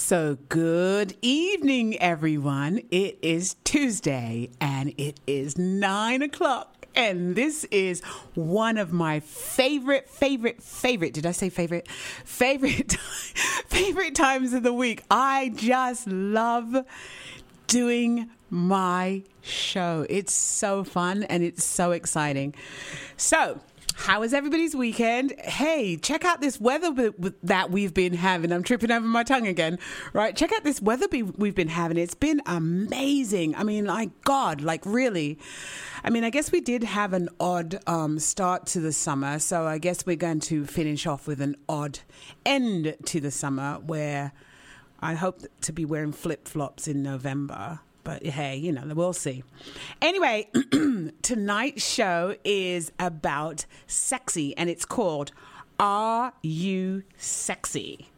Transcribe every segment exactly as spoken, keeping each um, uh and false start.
So good evening, everyone. It is Tuesday and it is nine o'clock. And this is one of my favorite, favorite, favorite, did I say favorite? Favorite, favorite times of the week. I just love doing my show. It's so fun and it's so exciting. So, how was everybody's weekend? Hey, check out this weather that we've been having. I'm tripping over my tongue again, right? Check out this weather we've been having. It's been amazing. I mean, like, God, like really. I mean, I guess we did have an odd um, start to the summer. So I guess we're going to finish off with an odd end to the summer where I hope to be wearing flip-flops in November. But hey, you know, we'll see. Anyway, tonight's show is about sexy, and it's called Are You Sexy?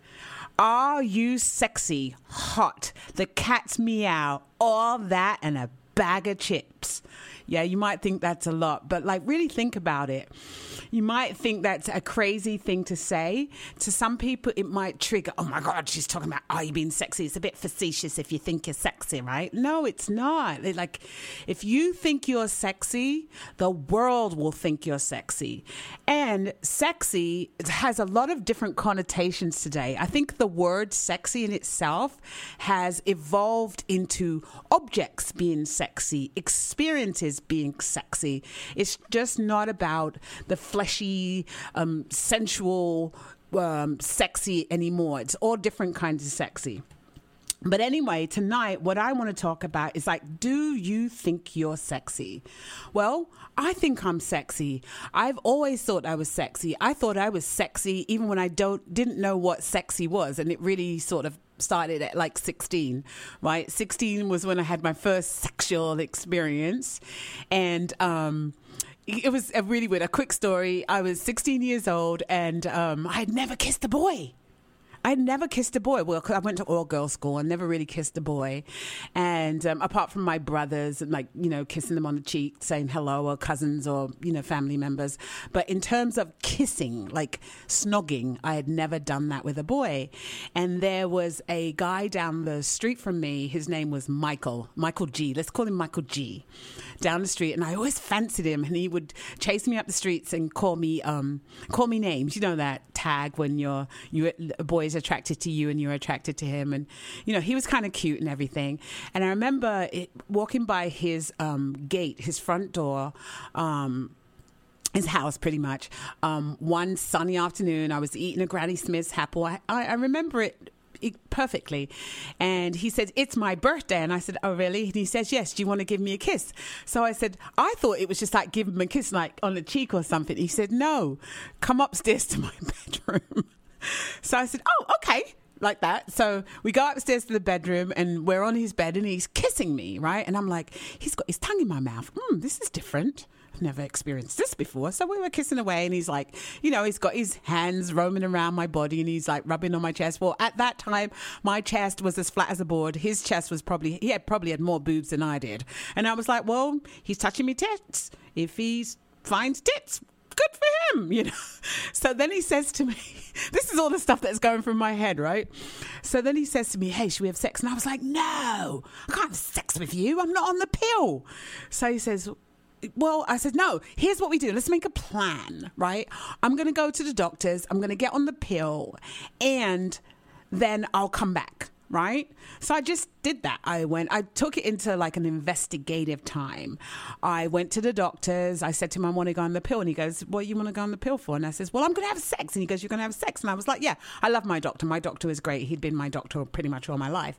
Are you sexy? Hot. The cat's meow. All that and a bag of chips. Yeah, you might think that's a lot, but like really think about it. You might think that's a crazy thing to say. To some people, it might trigger, oh my God, she's talking about, are you being sexy? It's a bit facetious if you think you're sexy, right? No, it's not. Like, if you think you're sexy, the world will think you're sexy. And sexy has a lot of different connotations today. I think the word sexy in itself has evolved into objects being sexy, experiences being sexy. It's just not about the fleshy, um, sensual, um, sexy anymore. It's all different kinds of sexy. But anyway, tonight, what I want to talk about is like, do you think you're sexy? Well, I think I'm sexy. I've always thought I was sexy. I thought I was sexy even when I don't didn't know what sexy was. And it really sort of started at like sixteen, right? sixteen was when I had my first sexual experience. And, um, it was a really weird, a quick story. I was sixteen years old and um, I had never kissed a boy. I never kissed a boy. Well, I went to all-girls school. I never really kissed a boy. And um, apart from my brothers, and like, you know, kissing them on the cheek, saying hello, or cousins or, you know, family members. But in terms of kissing, like snogging, I had never done that with a boy. And there was a guy down the street from me. His name was Michael, Michael G. Let's call him Michael G. Down the street. And I always fancied him. And he would chase me up the streets and call me, um, call me names. You know that tag when you're, you a boy attracted to you and you're attracted to him, and you know he was kind of cute and everything. And I remember it, walking by his um, gate, his front door, um, his house pretty much. Um, one sunny afternoon, I was eating a Granny Smith's apple. I, I, I remember it. It perfectly. And he said, it's my birthday. And I said, oh, really? And he says, yes, do you want to give me a kiss? So I said, I thought it was just like give him a kiss, like on the cheek or something. He said, no, come upstairs to my bedroom. So I said, oh, okay, like that. So we go upstairs to the bedroom and we're on his bed and he's kissing me, right? And I'm like, he's got his tongue in my mouth. Mm, this is different. I've never experienced this before. So we were kissing away and he's like, you know, he's got his hands roaming around my body and he's like rubbing on my chest. Well, at that time, my chest was as flat as a board. His chest was probably, he had probably had more boobs than I did. And I was like, well, he's touching me tits. If he finds tits, good for him, you know. So then he says to me, this is all the stuff that's going through my head, right? So then he says to me, hey, should we have sex? And I was like, no, I can't have sex with you. I'm not on the pill. So he says, well, I said, no, here's what we do. Let's make a plan, right? I'm going to go to the doctors. I'm going to get on the pill and then I'll come back. Right? So I just did that. I went, I took it into like an investigative time. I went to the doctors. I said to him, I want to go on the pill. And he goes, what you want to go on the pill for? And I says, well, I'm going to have sex. And he goes, you're going to have sex. And I was like, yeah, I love my doctor. My doctor was great. He'd been my doctor pretty much all my life.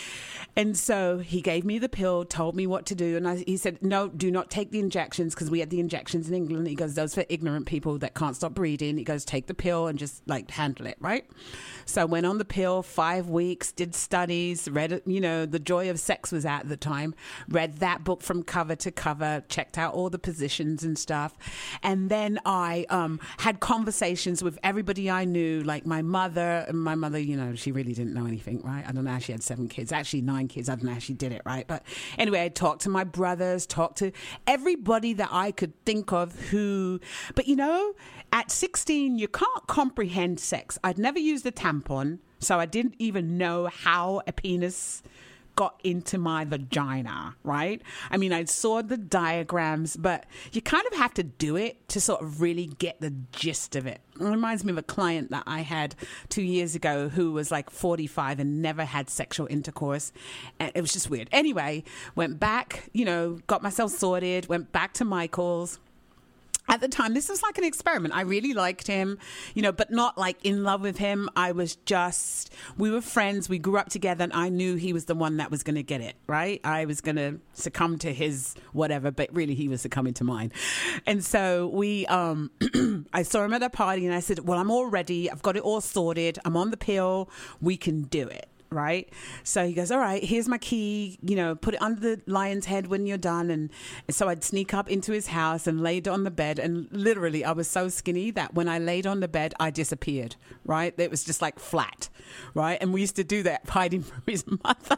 And so he gave me the pill, told me what to do. And I, he said, no, do not take the injections because we had the injections in England. He goes, those for ignorant people that can't stop breathing. He goes, take the pill and just like handle it, right? So I went on the pill five weeks, did studies, read, you know, The Joy of Sex was out at the time, read that book from cover to cover, checked out all the positions and stuff. And then I um, had conversations with everybody I knew, like my mother. And my mother, you know, she really didn't know anything, right? I don't know how she had seven kids, actually nine nine kids. I don't know how she did it, right? But anyway, I talked to my brothers, talked to everybody that I could think of who, but you know, at sixteen, you can't comprehend sex. I'd never used a tampon, so I didn't even know how a penis got into my vagina, right? I mean, I saw the diagrams, but you kind of have to do it to sort of really get the gist of it. It reminds me of a client that I had two years ago who was like forty-five and never had sexual intercourse. And it was just weird. Anyway, went back, you know, got myself sorted, went back to Michael's. At the time, this was like an experiment. I really liked him, you know, but not like in love with him. I was just, we were friends. We grew up together and I knew he was the one that was going to get it, right? I was going to succumb to his whatever, but really he was succumbing to mine. And so we, um, I saw him at a party and I said, well, I'm all ready. I've got it all sorted. I'm on the pill. We can do it. Right. So he goes, all right, here's my key, you know, put it under the lion's head when you're done. And so I'd sneak up into his house and laid on the bed. And literally, I was so skinny that when I laid on the bed, I disappeared. Right. It was just like flat. Right. And we used to do that hiding from his mother.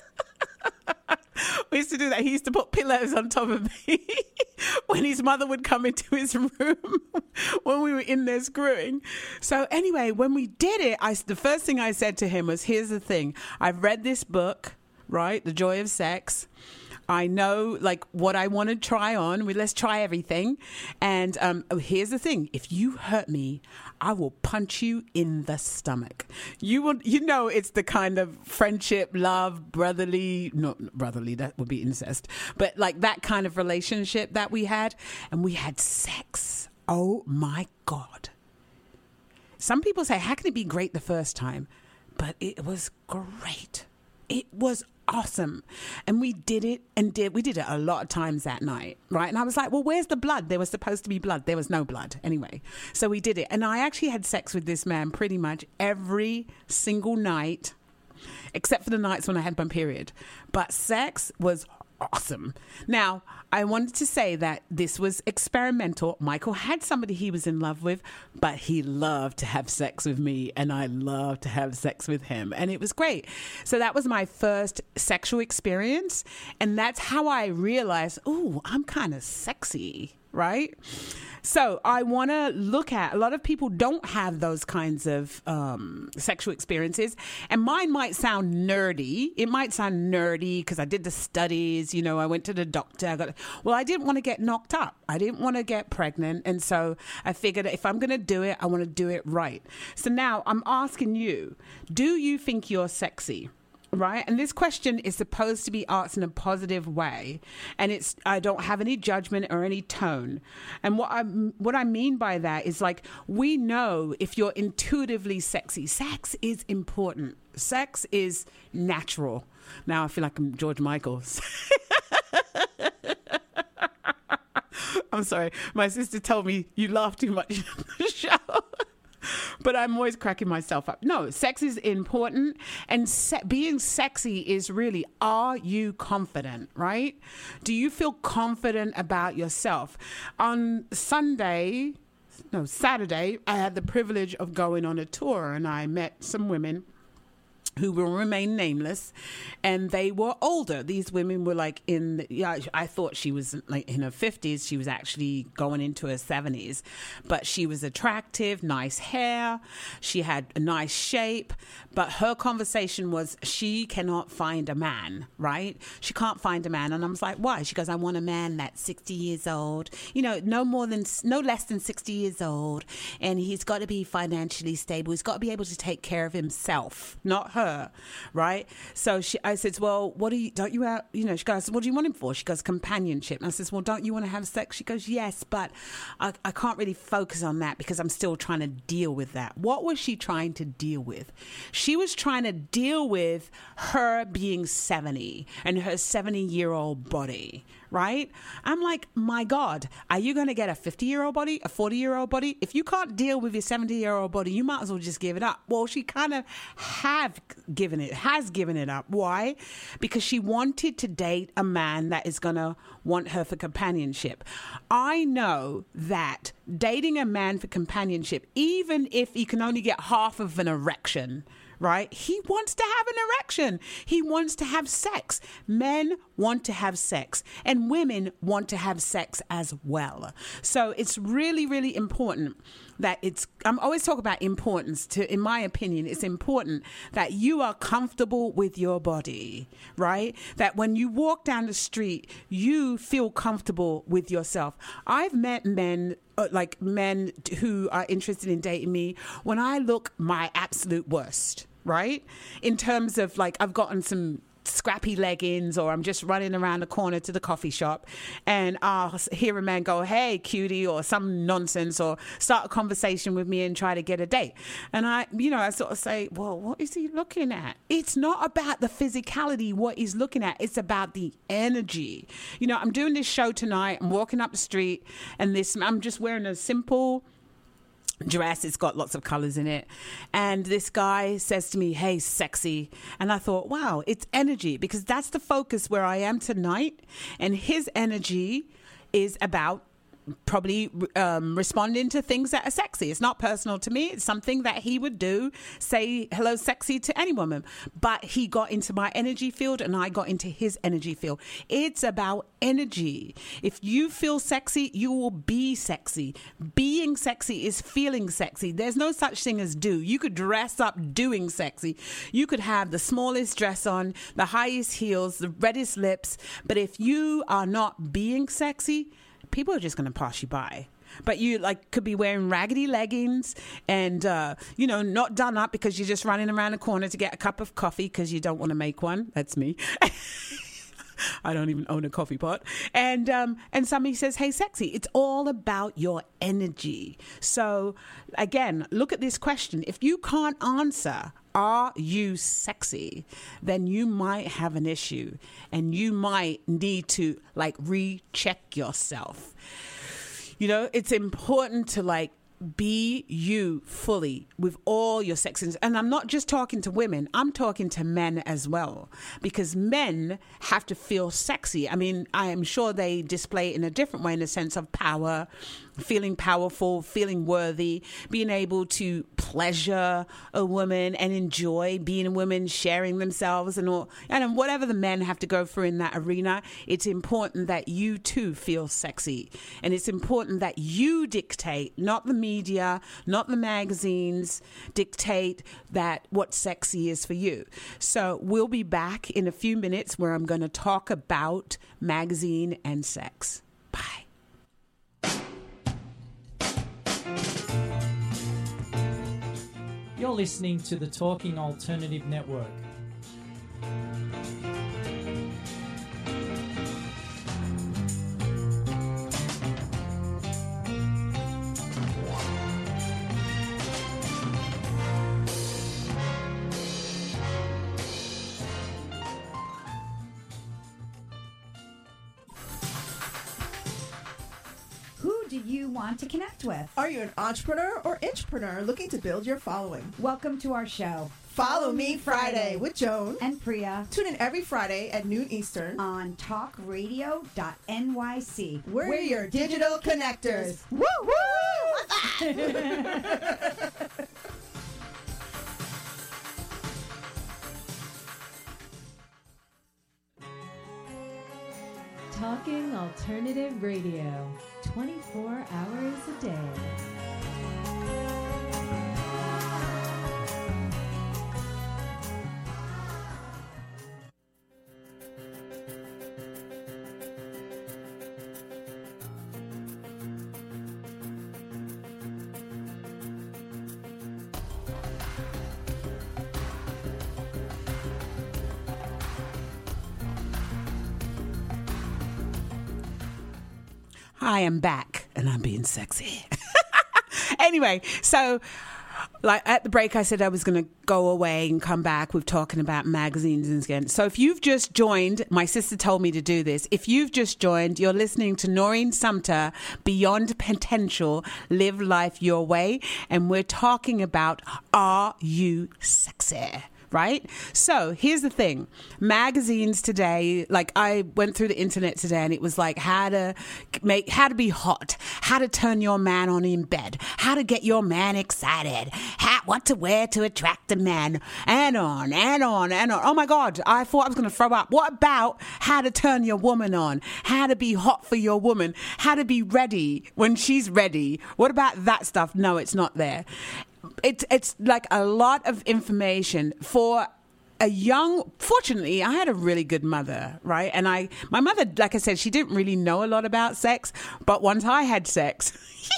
We used to do that. He used to put pillows on top of me when his mother would come into his room when we were in there screwing. So anyway, when we did it, I, the first thing I said to him was, here's the thing. I've read this book, right? The Joy of Sex. I know like what I want to try on. We let's try everything. And um, oh, here's the thing. If you hurt me, I will punch you in the stomach. You will, you know, it's the kind of friendship, love, brotherly, not brotherly, that would be incest, but like that kind of relationship that we had. And we had sex. Oh my God. Some people say, how can it be great the first time? But it was great. It was awesome. And we did it and did, we did it a lot of times that night, right? And I was like, well, where's the blood? There was supposed to be blood. There was no blood anyway. So we did it. And I actually had sex with this man pretty much every single night, except for the nights when I had my period. But sex was awesome. Now, I wanted to say that this was experimental. Michael had somebody he was in love with, but he loved to have sex with me and I loved to have sex with him. And it was great. So that was my first sexual experience. And that's how I realized, ooh, I'm kind of sexy, right? So I want to look at, a lot of people don't have those kinds of um, sexual experiences. And mine might sound nerdy. It might sound nerdy because I did the studies, you know, I went to the doctor. I got, well, I didn't want to get knocked up. I didn't want to get pregnant. And so I figured if I'm going to do it, I want to do it right. So now I'm asking you, do you think you're sexy? Right. And this question is supposed to be asked in a positive way. And it's, I don't have any judgment or any tone. And what I, what I mean by that is like, we know if you're intuitively sexy, sex is important. Sex is natural. Now I feel like I'm George Michaels. I'm sorry. My sister told me you laugh too much on the show. But I'm always cracking myself up. No, sex is important. And se- being sexy is really, are you confident, right? Do you feel confident about yourself? On Sunday, no, Saturday, I had the privilege of going on a tour and I met some women who will remain nameless, and they were older. These women were like in, the, yeah, I thought she was like in her fifties. She was actually going into her seventies, but she was attractive, nice hair. She had a nice shape, but her conversation was she cannot find a man, right? She can't find a man. And I was like, why? She goes, I want a man that's sixty years old, you know, no more than, no less than sixty years old. And he's got to be financially stable. He's got to be able to take care of himself, not her. Right. So she, I said, well, what do you, don't you, have, you know, she goes, what do you want him for? She goes, companionship. And I says, well, don't you want to have sex? She goes, yes, but I, I can't really focus on that because I'm still trying to deal with that. What was she trying to deal with? She was trying to deal with her being seventy and her seventy year old body. Right? I'm like, my God, are you going to get a fifty year old body, a forty year old body? If you can't deal with your seventy year old body, you might as well just give it up. Well, she kind of have given it, has given it up. Why? Because she wanted to date a man that is going to want her for companionship. I know that dating a man for companionship, even if you can only get half of an erection, right? He wants to have an erection. He wants to have sex. Men want to have sex, and women want to have sex as well. So it's really, really important that it's, I'm always talking about importance to, in my opinion, it's important that you are comfortable with your body, right? That when you walk down the street, you feel comfortable with yourself. I've met men, uh, like men who are interested in dating me when I look my absolute worst, right? In terms of like, I've gotten some scrappy leggings, or I'm just running around the corner to the coffee shop, and I'll hear a man go, "Hey, cutie," or some nonsense, or start a conversation with me and try to get a date. And I, you know, I sort of say, well, what is he looking at? It's not about the physicality, what he's looking at. It's about the energy. You know, I'm doing this show tonight. I'm walking up the street, and this, I'm just wearing a simple dress. It's got lots of colors in it, and this guy says to me, "Hey, sexy." And I thought, wow, it's energy, because that's the focus where I am tonight. And his energy is about probably um, responding to things that are sexy. It's not personal to me. It's something that he would do, say hello sexy to any woman. But he got into my energy field, and I got into his energy field. It's about energy. If you feel sexy, you will be sexy. Being sexy is feeling sexy. There's no such thing as do. You could dress up doing sexy. You could have the smallest dress on, the highest heels, the reddest lips. But if you are not being sexy, people are just going to pass you by. But you like could be wearing raggedy leggings and, uh, you know, not done up because you're just running around the corner to get a cup of coffee because you don't want to make one. That's me. I don't even own a coffee pot. And um, and somebody says, "Hey, sexy." It's all about your energy. So, again, look at this question. If you can't answer, "Are you sexy?" then you might have an issue, and you might need to like recheck yourself. You know, it's important to like be you fully with all your sexiness. And I'm not just talking to women, I'm talking to men as well, because men have to feel sexy. I mean, I am sure they display it in a different way, in the sense of power, feeling powerful, feeling worthy, being able to pleasure a woman and enjoy being a woman, sharing themselves and all, and whatever the men have to go through in that arena. It's important that you too feel sexy, and it's important that you dictate, not the media, not the magazines, dictate that what sexy is for you. So we'll be back in a few minutes where I'm going to talk about magazine and sex. Bye. You're listening to the Talking Alternative Network. Do you want to connect with? Are you an entrepreneur or intrapreneur looking to build your following? Welcome to our show, Follow Me Friday with Joan and Priya. Tune in every Friday at noon Eastern on talk radio dot N Y C. We're, We're your digital connectors. Woo woo! Talking Alternative Radio, twenty-four hours a day. I am back, and I'm being sexy. Anyway, so like at the break, I said I was going to go away and come back with talking about magazines and again. So if you've just joined, my sister told me to do this. If you've just joined, you're listening to Noreen Sumter, Beyond Potential, Live Life Your Way. And we're talking about, are you sexy? right? So here's the thing. Magazines today, like I went through the internet today and it was like how to make, how to be hot, how to turn your man on in bed, how to get your man excited, how, what to wear to attract a man, and on and on and on. Oh my God, I thought I was going to throw up. What about how to turn your woman on, how to be hot for your woman, how to be ready when she's ready? What about that stuff? No, it's not there. It's it's like a lot of information for a young, fortunately, I had a really good mother, right? And I, my mother, like I said, she didn't really know a lot about sex, but once I had sex,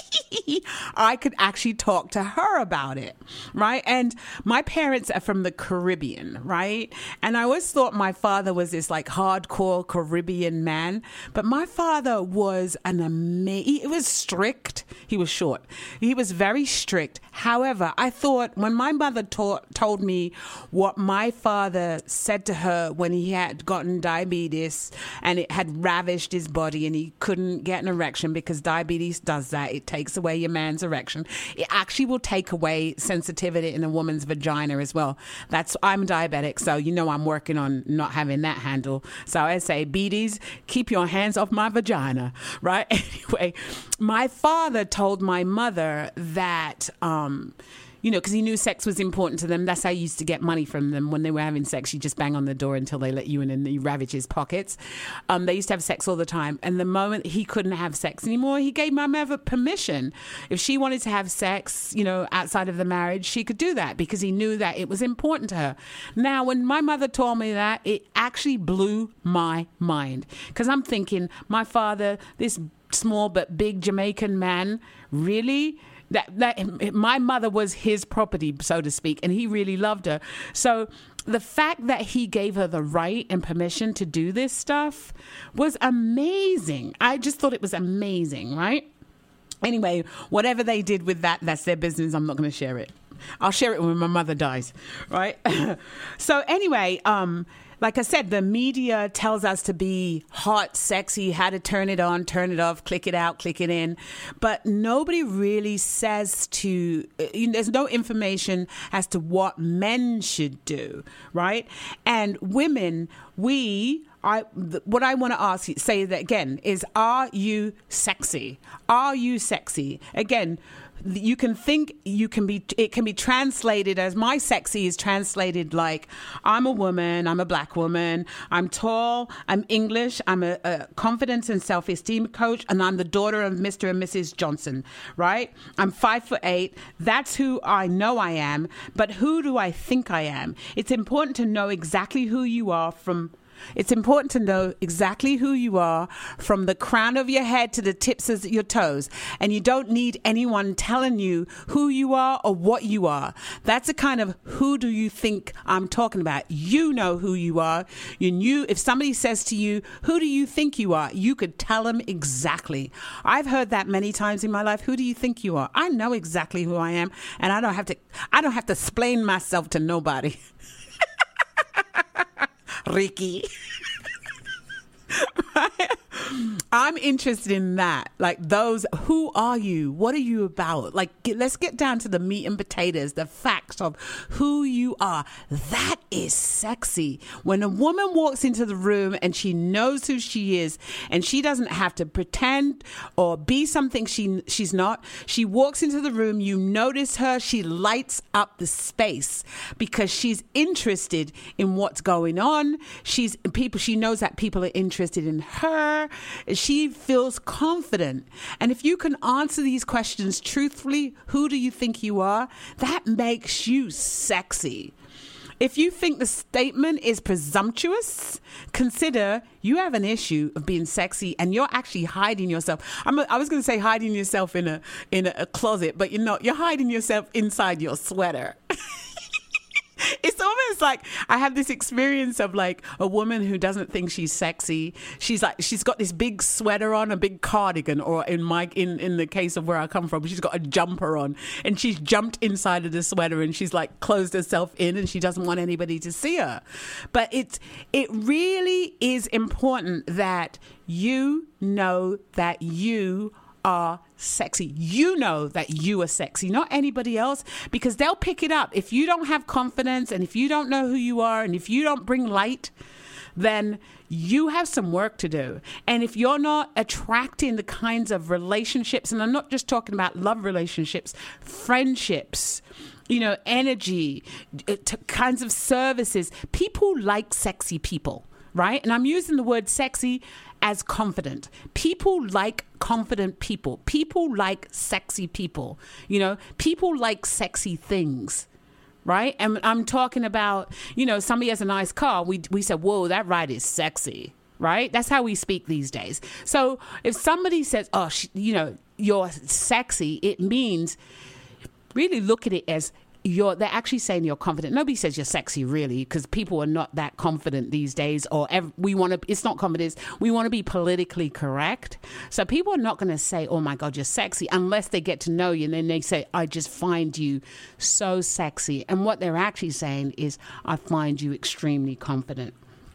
I could actually talk to her about it, right? And my parents are from the Caribbean, right? And I always thought my father was this like hardcore Caribbean man, but my father was an amazing, he was strict. He was short. He was very strict. However, I thought when my mother taught, told me what my father father said to her when he had gotten diabetes and it had ravished his body and he couldn't get an erection, because diabetes does that. It takes away your man's erection. It actually will take away sensitivity in a woman's vagina as well. That's, I'm diabetic, so you know I'm working on not having that handle. So I say, beaties, keep your hands off my vagina, right? Anyway, my father told my mother that, um, you know, because he knew sex was important to them. That's how you used to get money from them. When they were having sex, you just bang on the door until they let you in and you ravage his pockets. Um, they used to have sex all the time. And the moment he couldn't have sex anymore, he gave my mother permission. If she wanted to have sex, you know, outside of the marriage, she could do that because he knew that it was important to her. Now, when my mother told me that, it actually blew my mind, because I'm thinking, my father, this small but big Jamaican man, really? That, that my mother was his property, so to speak, and he really loved her. So the fact that he gave her the right and permission to do this stuff was amazing. I just thought it was amazing, right? Anyway, whatever they did with that, that's their business. I'm not going to share it. I'll share it when my mother dies, right? So anyway, um, like I said, the media tells us to be hot, sexy, how to turn it on, turn it off, click it out, click it in. But nobody really says to, you know, there's no information as to what men should do, right? And women, we... I, what I want to ask you, say that again, is, are you sexy? Are you sexy? Again, you can think you can be, it can be translated as, my sexy is translated like, I'm a woman, I'm a black woman, I'm tall, I'm English, I'm a, a confidence and self-esteem coach, and I'm the daughter of Mister and Missus Johnson, right? I'm five foot eight. That's who I know I am. But who do I think I am? It's important to know exactly who you are from It's important to know exactly who you are from the crown of your head to the tips of your toes. And you don't need anyone telling you who you are or what you are. That's a kind of who do you think I'm talking about. You know who you are. You knew, if somebody says to you, who do you think you are? You could tell them exactly. I've heard that many times in my life. Who do you think you are? I know exactly who I am, and I don't have to I don't have to explain myself to nobody. Ricky. I'm interested in that. Like those, who are you? What are you about? Like, get, let's get down to the meat and potatoes, the facts of who you are. That is sexy. When a woman walks into the room and she knows who she is, and she doesn't have to pretend or be something she she's not. She walks into the room, you notice her, she lights up the space because she's interested in what's going on. She's people. She knows that people are interested in her. She feels confident. And if you can answer these questions truthfully, who do you think you are? That makes you sexy. If you think the statement is presumptuous, consider you have an issue of being sexy and you're actually hiding yourself. I'm a, I was going to say hiding yourself in a in a, a closet, but you're not. You're hiding yourself inside your sweater. It's almost like I have this experience of like a woman who doesn't think she's sexy. She's like, she's got this big sweater on, a big cardigan, or in my, in, in the case of where I come from, she's got a jumper on, and she's jumped inside of the sweater and she's like closed herself in and she doesn't want anybody to see her. But it's, it really is important that you know that you are sexy. You know that you are sexy, not anybody else, because they'll pick it up. If you don't have confidence and if you don't know who you are and if you don't bring light, then you have some work to do. And if you're not attracting the kinds of relationships, and I'm not just talking about love relationships, friendships, you know, energy, t- kinds of services, people like sexy people, right? And I'm using the word sexy as confident. People like confident people. People like sexy people. You know, people like sexy things. Right? And I'm talking about, you know, somebody has a nice car. We we said, whoa, that ride is sexy. Right? That's how we speak these days. So if somebody says, oh, sh- you know, you're sexy, it means really look at it as you're, they're actually saying you're confident. Nobody says you're sexy, really, because people are not that confident these days, or ev- we want to, it's not confidence, we want to be politically correct. So people are not going to say, oh my God, you're sexy, unless they get to know you, and then they say, I just find you so sexy. And what they're actually saying is, I find you extremely confident.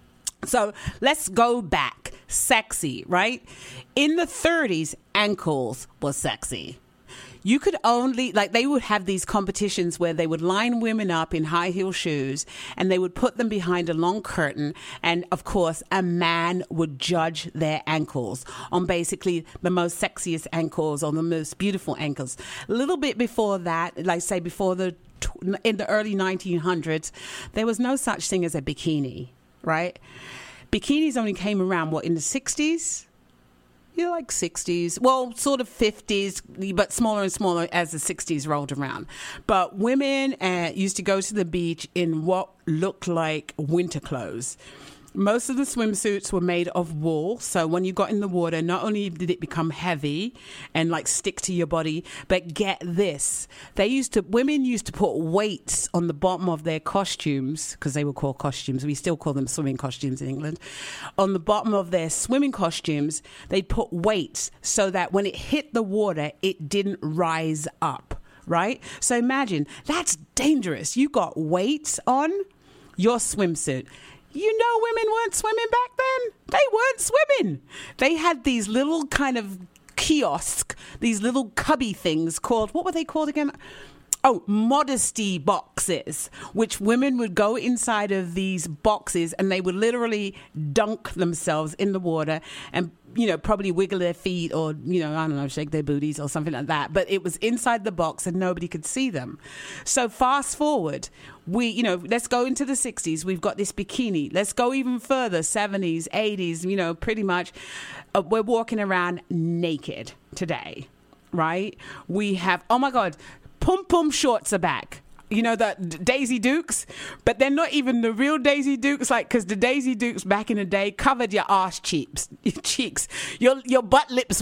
So let's go back. Sexy, right? In the thirties, ankles were sexy. You could only, like, they would have these competitions where they would line women up in high heel shoes and they would put them behind a long curtain. And of course, a man would judge their ankles on basically the most sexiest ankles or the most beautiful ankles. A little bit before that, like say before the, in the early nineteen hundreds, there was no such thing as a bikini, right? Bikinis only came around, what, in the sixties? Yeah, like sixties. Well, sort of fifties, but smaller and smaller as the sixties rolled around. But women uh, used to go to the beach in what looked like winter clothes. Most of the swimsuits were made of wool. So when you got in the water, not only did it become heavy and like stick to your body, but get this. They used to, women used to put weights on the bottom of their costumes, because they were called costumes. We still call them swimming costumes in England. On the bottom of their swimming costumes, they'd put weights so that when it hit the water, it didn't rise up, right? So imagine, that's dangerous. You got weights on your swimsuit. You know women weren't swimming back then. They weren't swimming. They had these little kind of kiosk, these little cubby things called, what were they called again? Oh, modesty boxes, which women would go inside of these boxes and they would literally dunk themselves in the water and, you know, probably wiggle their feet or, you know, I don't know, shake their booties or something like that. But it was inside the box and nobody could see them. So fast forward, we, you know, let's go into the sixties. We've got this bikini. Let's go even further, seventies, eighties, you know, pretty much. Uh, we're walking around naked today, right? We have, oh my God, Pum Pum shorts are back. You know, the Daisy Dukes, but they're not even the real Daisy Dukes, like, because the Daisy Dukes back in the day covered your ass cheeks, your cheeks, your your butt lips.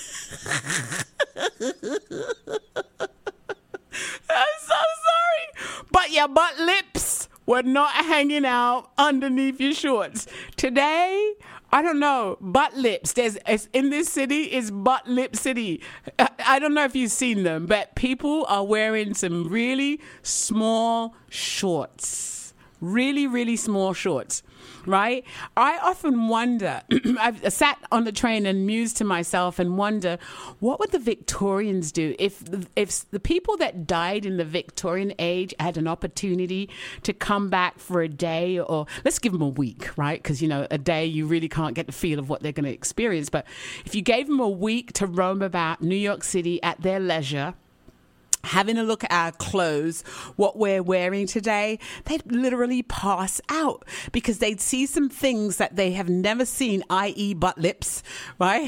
I'm so sorry, but your butt lips were not hanging out underneath your shorts. Today, I don't know, butt lips. There's it's, in this city is butt lip city. I, I don't know if you've seen them, but people are wearing some really small shorts. Really, really small shorts, right? I often wonder, I've sat on the train and mused to myself and wonder, what would the Victorians do if, if the people that died in the Victorian age had an opportunity to come back for a day, or let's give them a week, right? Because, you know, a day you really can't get the feel of what they're going to experience. But if you gave them a week to roam about New York City at their leisure, having a look at our clothes, what we're wearing today, they'd literally pass out because they'd see some things that they have never seen, that is butt lips, right?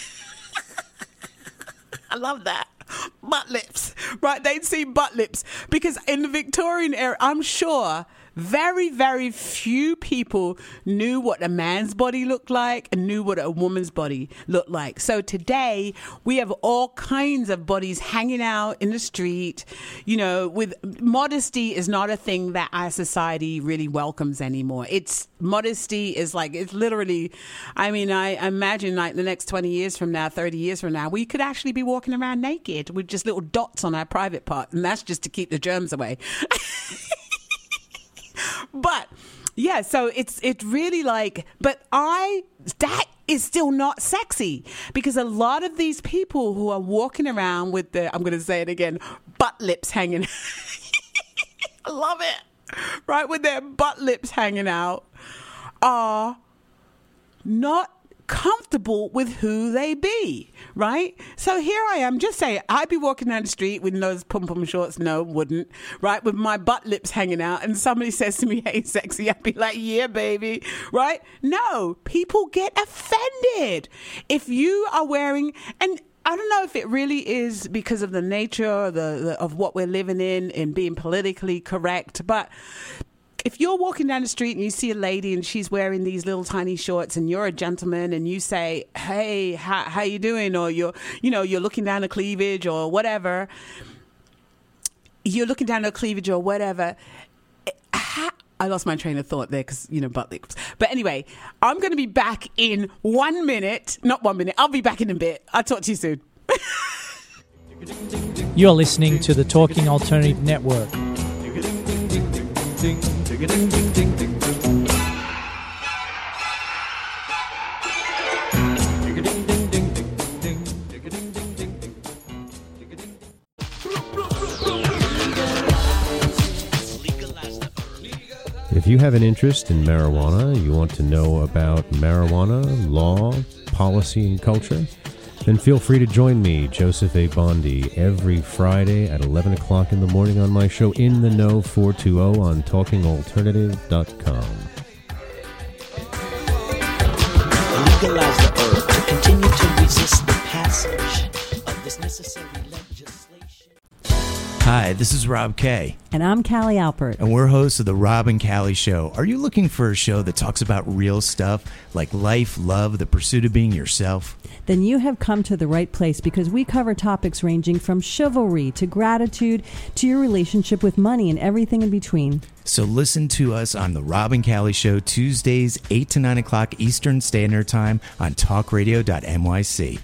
I love that. Butt lips, right? They'd see butt lips because in the Victorian era, I'm sure very, very few people knew what a man's body looked like and knew what a woman's body looked like. So today we have all kinds of bodies hanging out in the street. You know, with modesty is not a thing that our society really welcomes anymore. It's modesty is like, it's literally, I mean, I imagine like the next twenty years from now, thirty years from now, we could actually be walking around naked with just little dots on our private part. And that's just to keep the germs away. But, Yeah, so it's it's really like, but I, that is still not sexy, because a lot of these people who are walking around with the, I'm going to say it again, butt lips hanging. I love it. Right, with their butt lips hanging out, are not comfortable with who they be, right? So here I am, just say I'd be walking down the street with those pom-pom shorts, no, wouldn't, right, with my butt lips hanging out, and somebody says to me, hey, sexy, I'd be like, yeah, baby, right? No, people get offended if you are wearing, and I don't know if it really is because of the nature of, the, the, of what we're living in and being politically correct, but if you're walking down the street and you see a lady and she's wearing these little tiny shorts and you're a gentleman and you say, hey, how, how you doing? Or you're, you know, you're looking down the cleavage or whatever. You're looking down the cleavage or whatever. How, I lost my train of thought there because, you know, butt lips. But anyway, I'm going to be back in one minute. Not one minute. I'll be back in a bit. I'll talk to you soon. You're listening to the Talking Alternative Network. If you have an interest in marijuana, you want to know about marijuana, law, policy, and culture, then feel free to join me, Joseph A. Bondi, every Friday at eleven o'clock in the morning on my show In the Know four twenty on talking alternative dot com. Legalize the herb to continue to resist the passage of this necessary legislation. Hi, this is Rob Kay. And I'm Callie Alpert. And we're hosts of The Rob and Callie Show. Are you looking for a show that talks about real stuff like life, love, the pursuit of being yourself? Then you have come to the right place, because we cover topics ranging from chivalry to gratitude to your relationship with money and everything in between. So listen to us on The Rob and Callie Show, Tuesdays, eight to nine o'clock Eastern Standard Time on talk radio dot N Y C.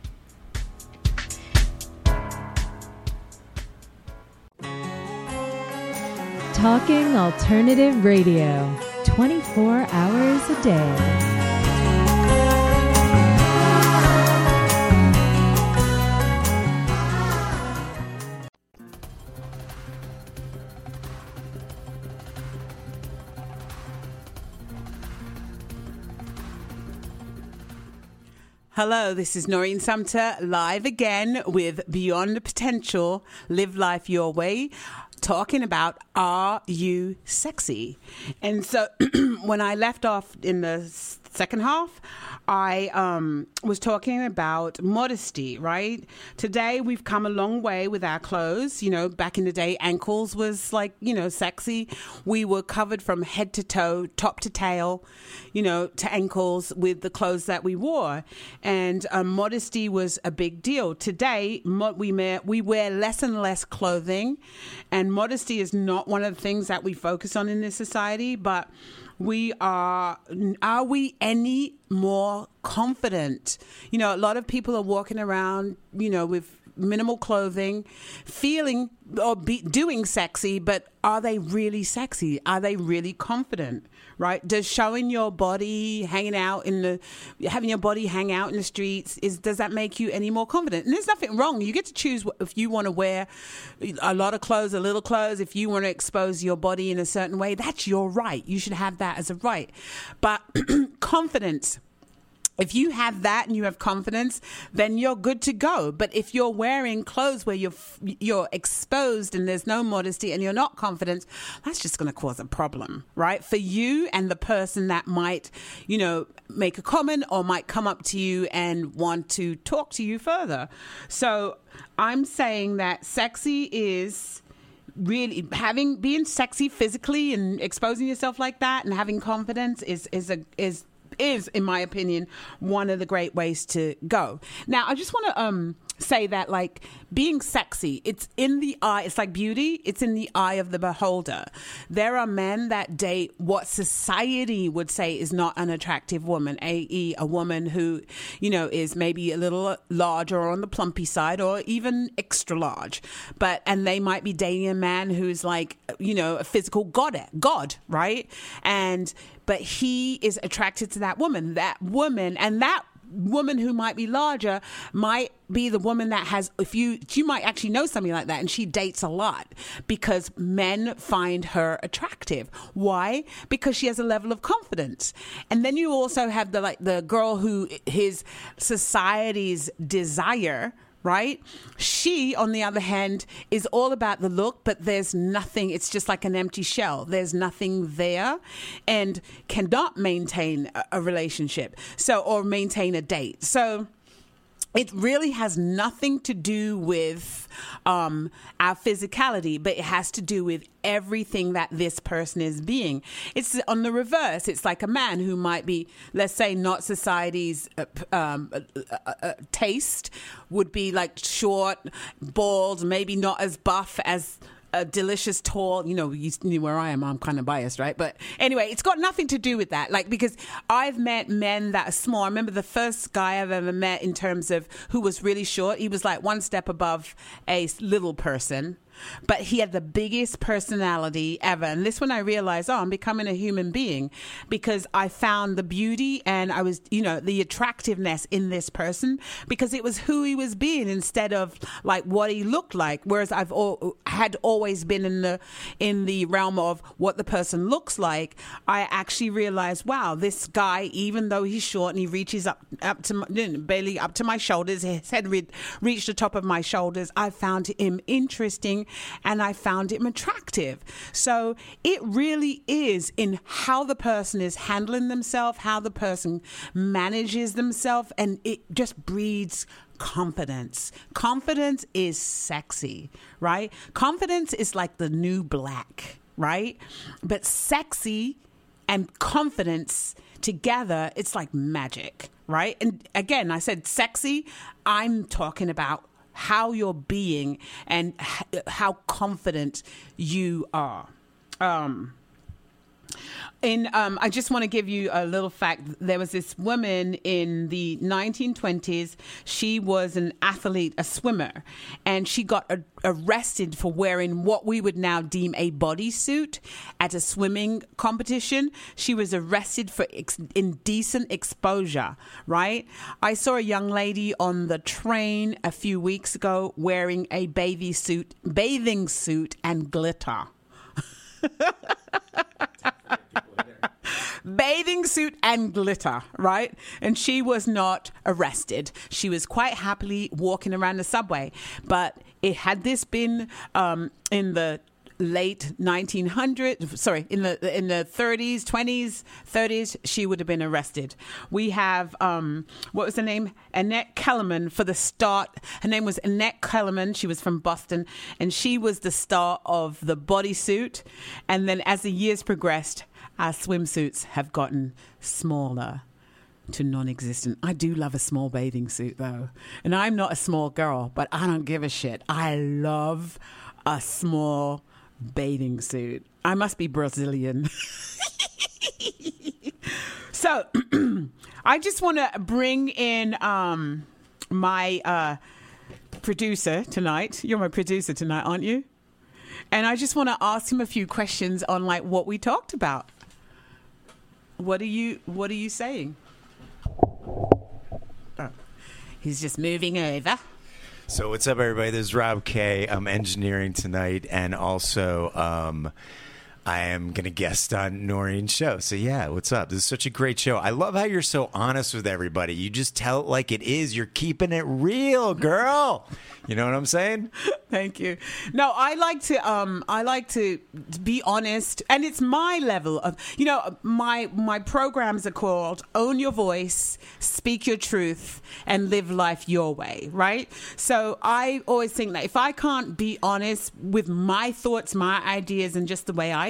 Talking Alternative Radio, twenty-four hours a day. Hello, this is Noreen Sumter, live again with Beyond the Potential, Live Life Your Way, talking about Are You Sexy? And so when I left off in the second half, I um, was talking about modesty, right? Today, we've come a long way with our clothes. You know, back in the day, ankles was like, you know, sexy. We were covered from head to toe, top to tail, you know, to ankles with the clothes that we wore. And um, modesty was a big deal. Today, mo- we, ma- we wear less and less clothing. And modesty is not one of the things that we focus on in this society, but we are, are we any more confident? You know, a lot of people are walking around, you know, with minimal clothing, feeling or be, doing sexy, but are they really sexy? Are they really confident, right? Does showing your body, hanging out in the, having your body hang out in the streets, is does that make you any more confident? And there's nothing wrong. You get to choose if you want to wear a lot of clothes, a little clothes, if you want to expose your body in a certain way, that's your right. You should have that as a right. But confidence, if you have that and you have confidence, then you're good to go. But if you're wearing clothes where you're you're exposed and there's no modesty and you're not confident, that's just going to cause a problem, right? For you and the person that might, you know, make a comment or might come up to you and want to talk to you further. So I'm saying that sexy is really having, being sexy physically and exposing yourself like that and having confidence is, is a, is, is, in my opinion, one of the great ways to go. Now, I just want to um, say that like being sexy, it's in the eye. It's like beauty. It's in the eye of the beholder. There are men that date what society would say is not an attractive woman, that is a woman who, you know, is maybe a little larger or on the plumpy side or even extra large. But, and they might be dating a man who's like, you know, a physical god, god, right? And, but he is attracted to that woman, that woman, and that woman who might be larger might be the woman that has, if you you might actually know somebody like that, and she dates a lot because men find her attractive. Why? Because she has a level of confidence. And then you also have the like the girl who his society's desire, right? She, on the other hand, is all about the look, but there's nothing. It's just like an empty shell. There's nothing there, and cannot maintain a, a relationship. So, or maintain a date. So it really has nothing to do with um, our physicality, but it has to do with everything that this person is being. It's on the reverse. It's like a man who might be, let's say, not society's uh, um, uh, uh, taste, would be like short, bald, maybe not as buff as a delicious, tall, you know, you knew where I am, I'm kind of biased, right? But anyway, it's got nothing to do with that. Like, because I've met men that are small. I remember the first guy I've ever met in terms of who was really short. He was like one step above a little person, but he had the biggest personality ever. And this when I realized, oh, I'm becoming a human being, because I found the beauty and I was, you know, the attractiveness in this person, because it was who he was being instead of like what he looked like. Whereas I've all, had always been in the in the realm of what the person looks like. I actually realized, wow, this guy, even though he's short and he reaches up up to my, barely up to my shoulders, his head re- reached the top of my shoulders, I found him interesting. And I found him attractive. So it really is in how the person is handling themselves, how the person manages themselves, and it just breeds confidence. Confidence is sexy, right? Confidence is like the new black, right? But sexy and confidence together, it's like magic, right? And again, I said sexy, I'm talking about how you're being and h- how confident you are. Um, in, um, I just want to give you a little fact. There was this woman in the nineteen twenties. She was an athlete, a swimmer, and she got a- arrested for wearing what we would now deem a bodysuit at a swimming competition. She was arrested for ex- indecent exposure, right? I saw a young lady on the train a few weeks ago wearing a bathing suit, bathing suit and glitter. Bathing suit and glitter, right? And she was not arrested. She was quite happily walking around the subway. But it had this been um, in the late nineteen hundreds, sorry, in the in the thirties, twenties, thirties, she would have been arrested. We have, um, what was her name? Annette Kellerman for the start. Her name was Annette Kellerman. She was from Boston, and she was the star of the bodysuit. And then as the years progressed, our swimsuits have gotten smaller to non-existent. I do love a small bathing suit, though. And I'm not a small girl, but I don't give a shit. I love a small bathing suit. I must be Brazilian. So I just want to bring in um, my uh, producer tonight. You're my producer tonight, aren't you? And I just want to ask him a few questions on like what we talked about. What are you What are you saying? Oh, he's just moving over. So what's up, everybody? This is Rob K. I'm engineering tonight, and also um, I am going to guest on Noreen's show. So yeah, what's up? This is such a great show. I love how you're so honest with everybody. You just tell it like it is. You're keeping it real, girl. You know what I'm saying? Thank you. No, I like to um I like to be honest, and it's my level of, you know, my my programs are called Own Your Voice, Speak Your Truth, and Live Life Your Way, right? So I always think that if I can't be honest with my thoughts, my ideas, and just the way I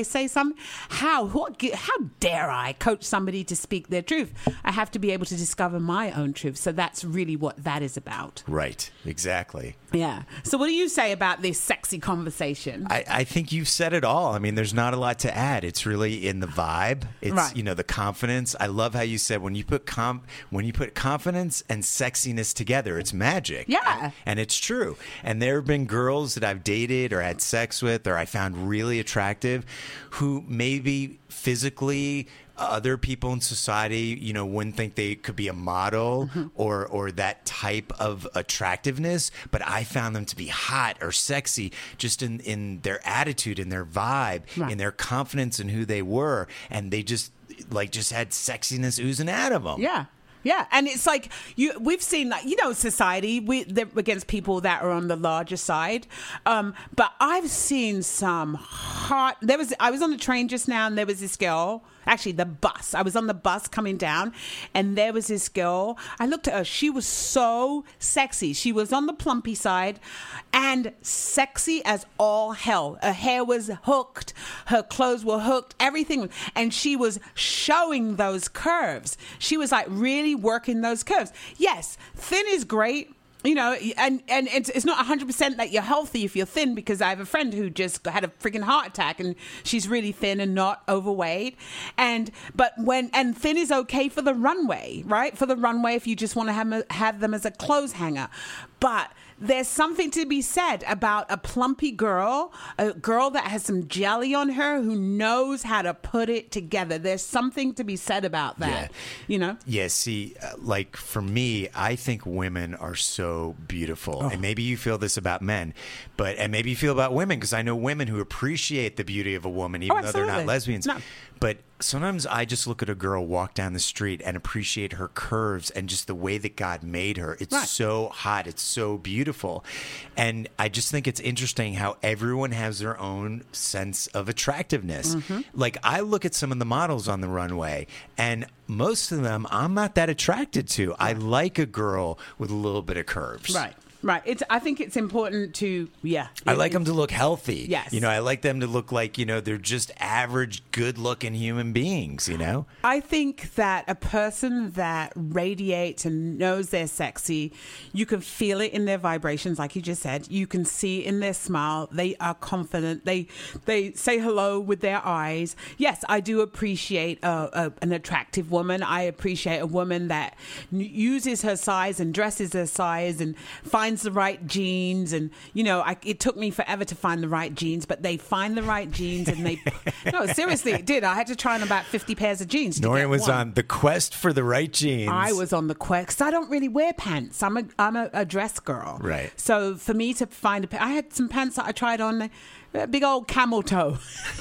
say something? How? What? How dare I coach somebody to speak their truth? I have to be able to discover my own truth. So that's really what that is about. Right. Exactly. Yeah. So what do you say about this sexy conversation? I, I think you've said it all. I mean, there's not a lot to add. It's really in the vibe. It's, Right. you know, the confidence. I love how you said when you put com- when you put confidence and sexiness together, it's magic. Yeah. And it's true. And there have been girls that I've dated or had sex with or I found really attractive who maybe physically other people in society, you know, wouldn't think they could be a model mm-hmm. or or that type of attractiveness, but I found them to be hot or sexy just in, in their attitude, in their vibe, right. in their confidence in who they were, and they just like just had sexiness oozing out of them. Yeah. Yeah, and it's like you. We've seen, like, you know, society we they're against people that are on the larger side, um, but I've seen some hot. There was I was on the train just now, and there was this girl. Actually, the bus. I was on the bus coming down, and there was this girl. I looked at her. She was so sexy. She was on the plumpy side, and sexy as all hell. Her hair was hooked. Her clothes were hooked. Everything, and she was showing those curves. She was like really working those curves. Yes, thin is great. You know, and, and it's, it's not one hundred percent that you're healthy if you're thin, because I have a friend who just had a freaking heart attack and she's really thin and not overweight. And but when and thin is okay for the runway, right? For the runway, if you just want to have, have them as a clothes hanger. But there's something to be said about a plumpy girl, a girl that has some jelly on her who knows how to put it together. There's something to be said about that, yeah. you know? Yeah, see, uh, like for me, I think women are so beautiful. Oh. And maybe you feel this about men, but and maybe you feel about women, because I know women who appreciate the beauty of a woman, even Oh, though they're not absolutely. lesbians. No. But sometimes I just look at a girl walk down the street and appreciate her curves and just the way that God made her. It's Right. so hot. It's so beautiful. And I just think it's interesting how everyone has their own sense of attractiveness. Mm-hmm. Like, I look at some of the models on the runway, and most of them I'm not that attracted to. I like a girl with a little bit of curves. Right. Right. It's. I think it's important to, yeah. I like them to look healthy. Yes. You know, I like them to look like, you know, they're just average, good-looking human beings, you know? I think that a person that radiates and knows they're sexy, you can feel it in their vibrations, like you just said. You can see in their smile. They are confident. They they say hello with their eyes. Yes, I do appreciate a, a, an attractive woman. I appreciate a woman that n- uses her size and dresses her size and finds the right jeans. And, you know, I, it took me forever to find the right jeans, but they find the right jeans and they... no, seriously, it did. I had to try on about fifty pairs of jeans. Noreen was one. on the quest for the right jeans. I was on the quest because I don't really wear pants. I'm a I'm a, a dress girl. Right. So for me to find a, I had some pants that I tried on, a big old camel toe.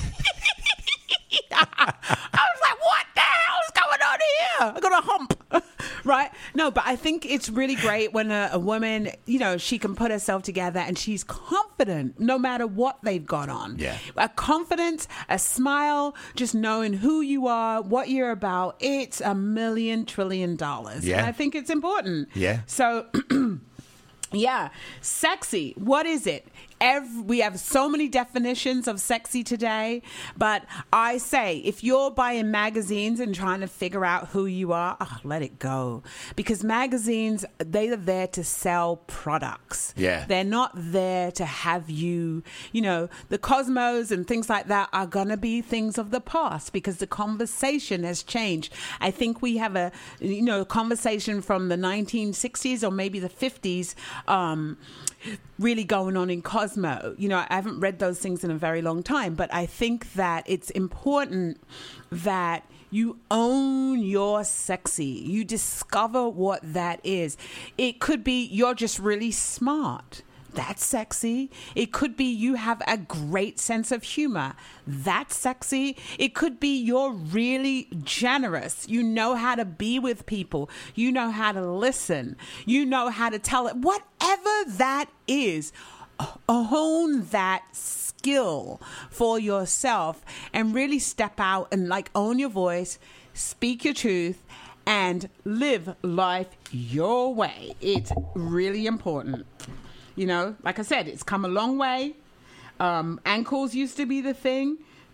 I was like, what the hell is going on here? I got a hump. Right? No, but I think it's really great when a, a woman, you know, she can put herself together and she's confident no matter what they've got on. Yeah. A confidence, a smile, just knowing who you are, what you're about. It's a million trillion dollars. Yeah. And I think it's important. Yeah. So, yeah. Sexy. What is it? Every, we have so many definitions of sexy today, but I say if you're buying magazines and trying to figure out who you are, oh, let it go. Because magazines, they are there to sell products. Yeah. They're not there to have you, you know, the Cosmos and things like that are going to be things of the past because the conversation has changed. I think we have a, you know, conversation from the nineteen sixties or maybe the fifties, um, really going on in Cosmo. You know, I haven't read those things in a very long time, but I think that it's important that you own your sexy. You discover what that is. It could be you're just really smart. That's sexy. It could be you have a great sense of humor. That's sexy. It could be you're really generous. You know how to be with people. You know how to listen. You know how to tell it. Whatever that is, hone that skill for yourself and really step out and like own your voice, speak your truth, and live life your way. It's really important. You know, like I said, it's come a long way. Um, ankles used to be the thing.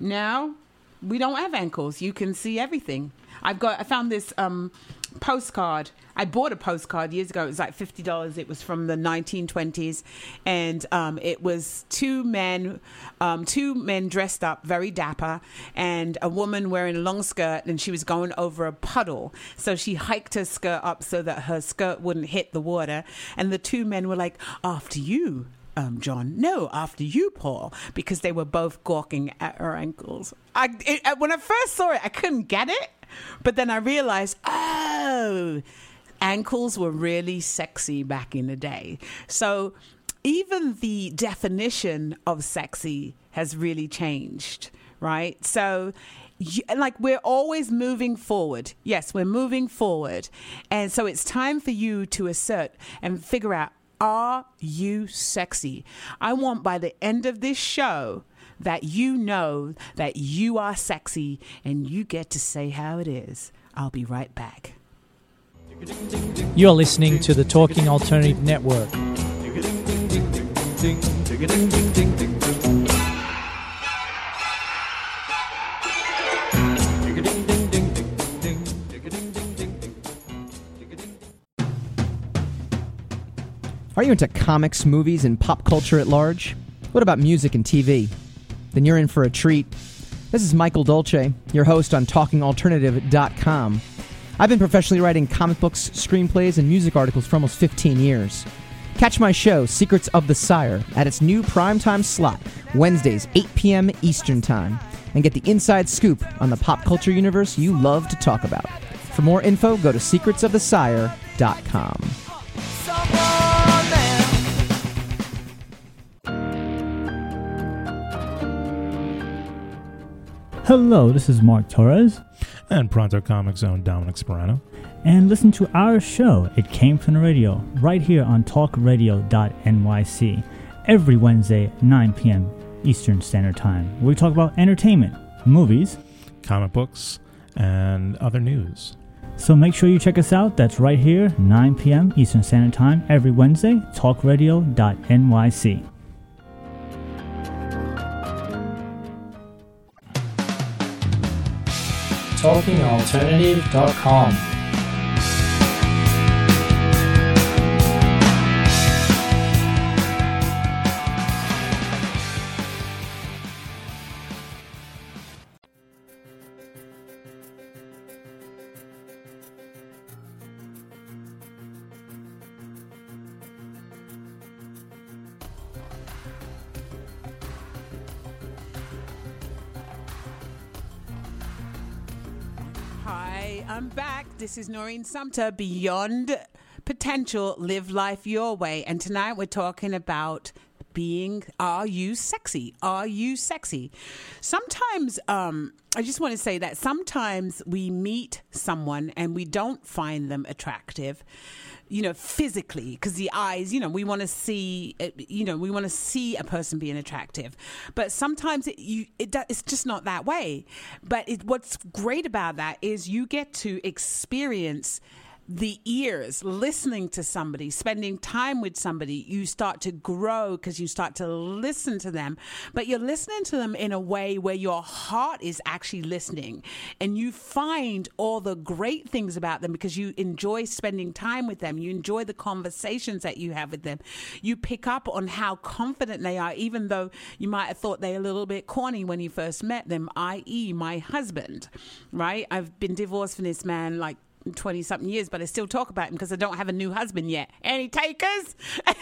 Now we don't have ankles. You can see everything. I've got. I found this um, postcard. I bought a postcard years ago. It was like fifty dollars. It was from the nineteen twenties, and um, it was two men, um, two men dressed up, very dapper, and a woman wearing a long skirt, and she was going over a puddle. So she hiked her skirt up so that her skirt wouldn't hit the water. And the two men were like, "After you." Um, John, no, after you, Paul, because they were both gawking at her ankles. I, it, when I first saw it, I couldn't get it, but then I realized, oh, ankles were really sexy back in the day. So even the definition of sexy has really changed, right? So like we're always moving forward. Yes, we're moving forward. And so it's time for you to assert and figure out, are you sexy? I want by the end of this show that you know that you are sexy and you get to say how it is. I'll be right back. You're listening to the Talking Alternative Network. Are you into comics, movies, and pop culture at large? What about music and T V? Then you're in for a treat. This is Michael Dolce, your host on talking alternative dot com. I've been professionally writing comic books, screenplays, and music articles for almost fifteen years. Catch my show, Secrets of the Sire, at its new primetime slot, Wednesdays, eight p.m. Eastern Time, and get the inside scoop on the pop culture universe you love to talk about. For more info, go to secrets of the sire dot com. Hello, this is Mark Torres. And Pronto Comics own Dominic Sperano. And listen to our show, It Came From the Radio, right here on talk radio dot N Y C, every Wednesday, nine p.m. Eastern Standard Time, where we talk about entertainment, movies, comic books, and other news. So make sure you check us out. That's right here, nine p.m. Eastern Standard Time, every Wednesday, talk radio dot N Y C. talking alternative dot com. I'm back. This is Noreen Sumter, Beyond Potential, Live Life Your Way. And tonight we're talking about being, are you sexy? Are you sexy? Sometimes, um, I just want to say that sometimes we meet someone and we don't find them attractive, you know, physically, because the eyes, you know, we want to see, you know, we want to see a person being attractive. But sometimes it, you, it, it's just not that way. But it, what's great about that is you get to experience the ears, listening to somebody, spending time with somebody. You start to grow because you start to listen to them, but you're listening to them in a way where your heart is actually listening, and you find all the great things about them because you enjoy spending time with them. You enjoy the conversations that you have with them. You pick up on how confident they are, even though you might have thought they're a little bit corny when you first met them, that is my husband, right? I've been divorced from this man like twenty something years, but I still talk about him because I don't have a new husband yet. Any takers?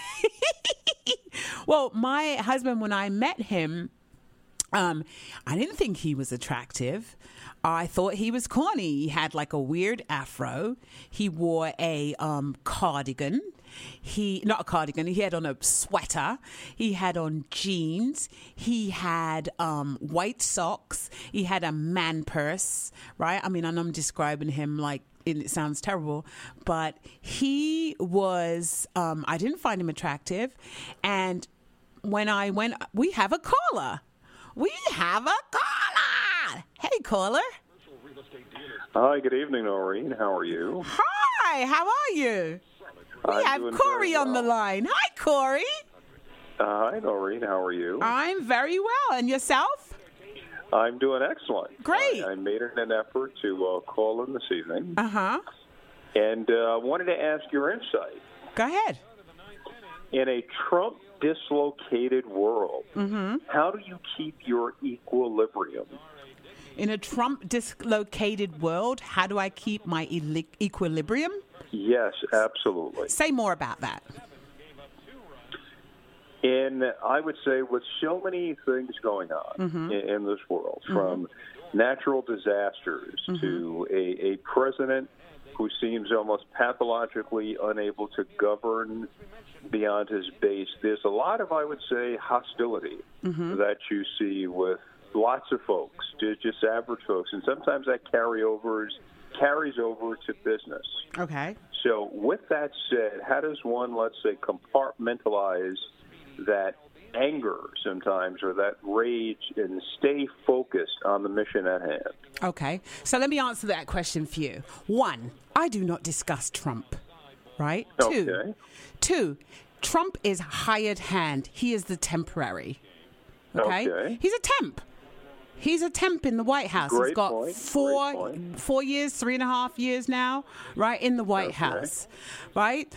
Well, my husband, when I met him, um, I didn't think he was attractive. I thought he was corny. He had like a weird afro. He wore a um, cardigan. He, not a cardigan, he had on a sweater. He had on jeans. He had um, white socks. He had a man purse, right? I mean, I know I'm describing him like, it sounds terrible, but he was, um, I didn't find him attractive. And when I went, we have a caller. We have a caller. Hey, caller. Hi, good evening, Noreen. How are you? Hi, how are you? We I'm have doing Corey very on the well. line. Hi, Corey. Uh, hi, Noreen. How are you? I'm very well. And yourself? I'm doing excellent. Great. I, I made it an effort to uh, call in this evening. Uh-huh. And I uh, wanted to ask your insight. Go ahead. In a Trump-dislocated world, mm-hmm. how do you keep your equilibrium? In a Trump-dislocated world, how do I keep my e- equilibrium? Yes, absolutely. Say more about that. And I would say with so many things going on mm-hmm. in, in this world, from mm-hmm. natural disasters mm-hmm. to a, a president who seems almost pathologically unable to govern beyond his base, there's a lot of, I would say, hostility mm-hmm. that you see with lots of folks, just average folks. And sometimes that carryovers, carries over to business. Okay. So with that said, how does one, let's say, compartmentalize that anger sometimes or that rage and stay focused on the mission at hand? Okay. So let me answer that question for you. One, I do not discuss Trump, right? Okay. Two, two, Trump is hired hand. He is the temporary. Okay? Okay. He's a temp. He's a temp in the White House. Great He's got point. four Great point. four years, three and a half years now, right, in the White Okay. House. Right?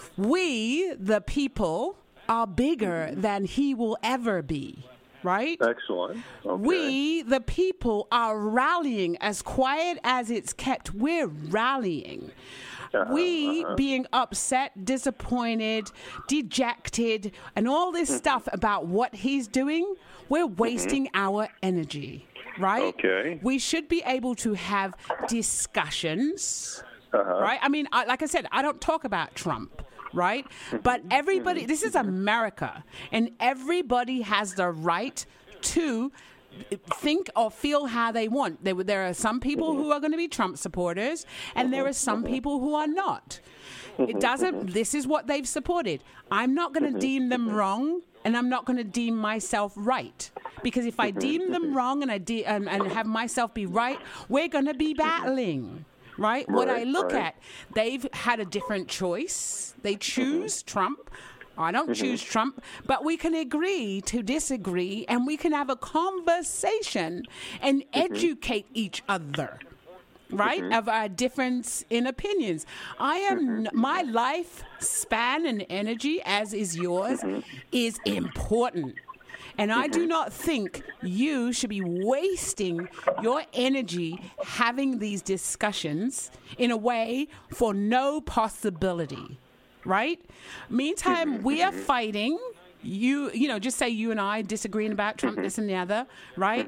We, the people, are bigger than he will ever be, right? Excellent. Okay. We, the people, are rallying. As quiet as it's kept, we're rallying. Uh-huh, we uh-huh. being upset, disappointed, dejected, and all this Mm-hmm. stuff about what he's doing, we're wasting mm-hmm. our energy, right? Okay. We should be able to have discussions, uh-huh. right? I mean, I, like I said, I don't talk about Trump. Right? But everybody, this is America, and everybody has the right to think or feel how they want. There, there are some people who are going to be Trump supporters, and there are some people who are not. It doesn't, this is what they've supported. I'm not going to deem them wrong, and I'm not going to deem myself right. Because if I deem them wrong and I de- and, and have myself be right, we're going to be battling. Right? Right? What I look right. at, they've had a different choice. They choose mm-hmm. Trump. I don't mm-hmm. choose Trump, but we can agree to disagree, and we can have a conversation and mm-hmm. educate each other, right, mm-hmm. of our difference in opinions. I am, mm-hmm. my life span and energy, as is yours, mm-hmm. is important. And I do not think you should be wasting your energy having these discussions in a way for no possibility, right? Meantime, we are fighting. You, you know, just say you and I disagreeing about Trump, this and the other, right?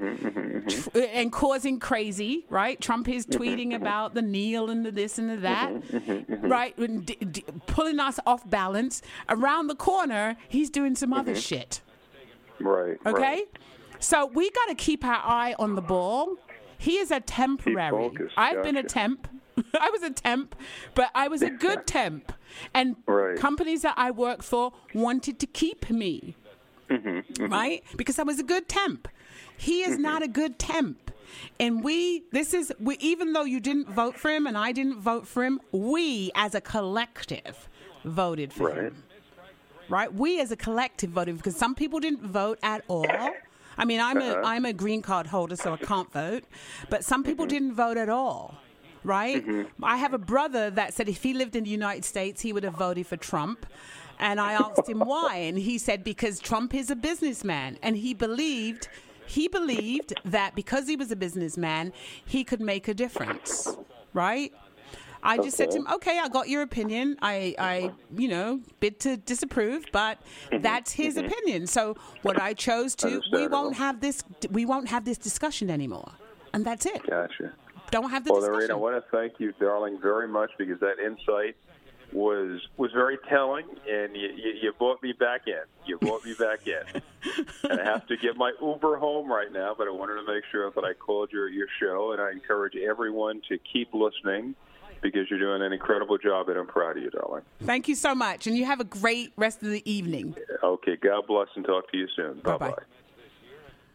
And causing crazy, right? Trump is tweeting about the kneel and the this and the that, right? And d- d- pulling us off balance. Around the corner, he's doing some other shit. Right. Okay? Right. So we got to keep our eye on the ball. He is a temporary. Keep focused. I've Gotcha. been a temp. I was a temp, but I was a good temp. And right. companies that I worked for wanted to keep me. Mm-hmm. Mm-hmm. Right? Because I was a good temp. He is mm-hmm. not a good temp. And we, this is, we, even though you didn't vote for him and I didn't vote for him, we as a collective voted for right. him. Right? We as a collective voted, because some people didn't vote at all. I mean, I'm uh-huh. a I'm a green card holder, so I can't vote. But some people mm-hmm. didn't vote at all. Right? Mm-hmm. I have a brother that said if he lived in the United States, he would have voted for Trump. And I asked him why. And he said because Trump is a businessman. And he believed, he believed that because he was a businessman, he could make a difference. Right? I just okay. said to him, okay, I got your opinion. I, I, you know, bid to disapprove, but mm-hmm. that's his mm-hmm. opinion. So what I chose to, we won't have this, we won't have this discussion anymore. And that's it. Gotcha. Don't have the well, discussion. Lorraine, I want to thank you, darling, very much, because that insight was was very telling, and you, you, you brought me back in. You brought me back in. And I have to get my Uber home right now, but I wanted to make sure that I called your, your show, and I encourage everyone to keep listening, because you're doing an incredible job, and I'm proud of you, darling. Thank you so much, and you have a great rest of the evening. Okay, God bless, and talk to you soon. Bye-bye. Bye-bye.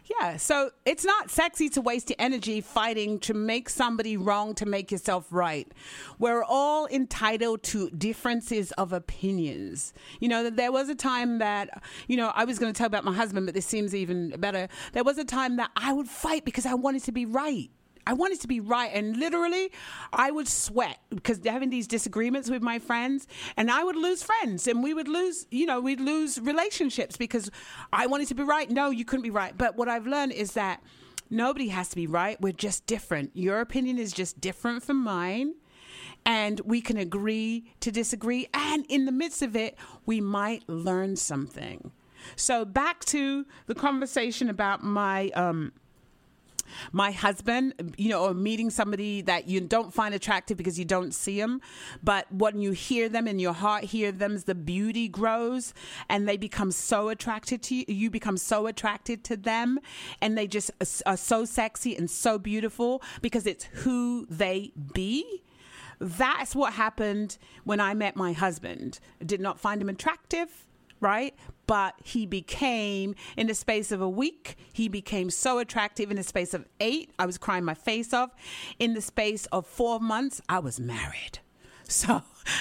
Yeah, so it's not sexy to waste your energy fighting to make somebody wrong to make yourself right. We're all entitled to differences of opinions. You know, there was a time that, you know, I was going to tell about my husband, but this seems even better. There was a time that I would fight because I wanted to be right. I wanted to be right. And literally, I would sweat because having these disagreements with my friends, and I would lose friends and we would lose, you know, we'd lose relationships because I wanted to be right. No, you couldn't be right. But what I've learned is that nobody has to be right. We're just different. Your opinion is just different from mine. And we can agree to disagree. And in the midst of it, we might learn something. So back to the conversation about my, um, My husband, you know, or meeting somebody that you don't find attractive because you don't see them. But when you hear them and your heart hear them, the beauty grows and they become so attracted to you. You become so attracted to them and they just are so sexy and so beautiful because it's who they be. That's what happened when I met my husband. I did not find him attractive, right? But he became, in the space of a week, he became so attractive. In the space of eight, I was crying my face off. In the space of four months, I was married. So,